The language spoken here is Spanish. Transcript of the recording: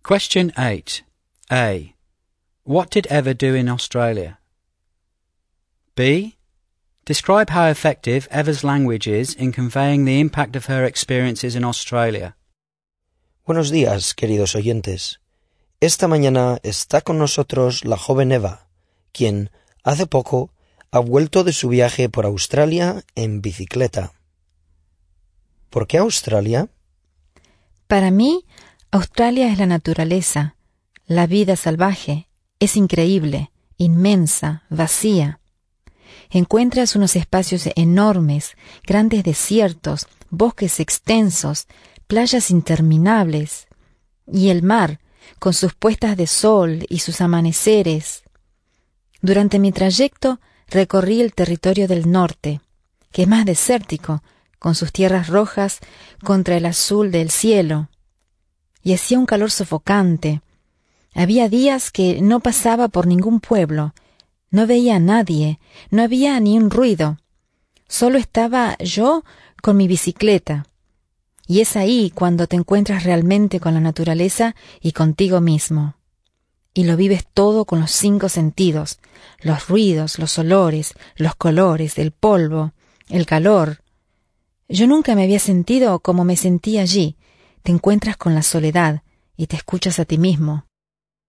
Question 8. A. What did Eva do in Australia? B. Describe how effective Eva's language is in conveying the impact of her experiences in Australia. Buenos días, queridos oyentes. Esta mañana está con nosotros la joven Eva, quien, hace poco, ha vuelto de su viaje por Australia en bicicleta. ¿Por qué Australia? Para mí, Australia es la naturaleza, la vida salvaje. Es increíble, inmensa, vacía. Encuentras unos espacios enormes, grandes desiertos, bosques extensos, playas interminables, y el mar, con sus puestas de sol y sus amaneceres. Durante mi trayecto recorrí el territorio del norte, que es más desértico, con sus tierras rojas contra el azul del cielo, y hacía un calor sofocante. Había días que no pasaba por ningún pueblo, no veía a nadie, no había ni un ruido. Solo estaba yo con mi bicicleta. Y es ahí cuando te encuentras realmente con la naturaleza y contigo mismo. Y lo vives todo con los 5 sentidos, los ruidos, los olores, los colores, el polvo, el calor. Yo nunca me había sentido como me sentí allí. Te encuentras con la soledad y te escuchas a ti mismo.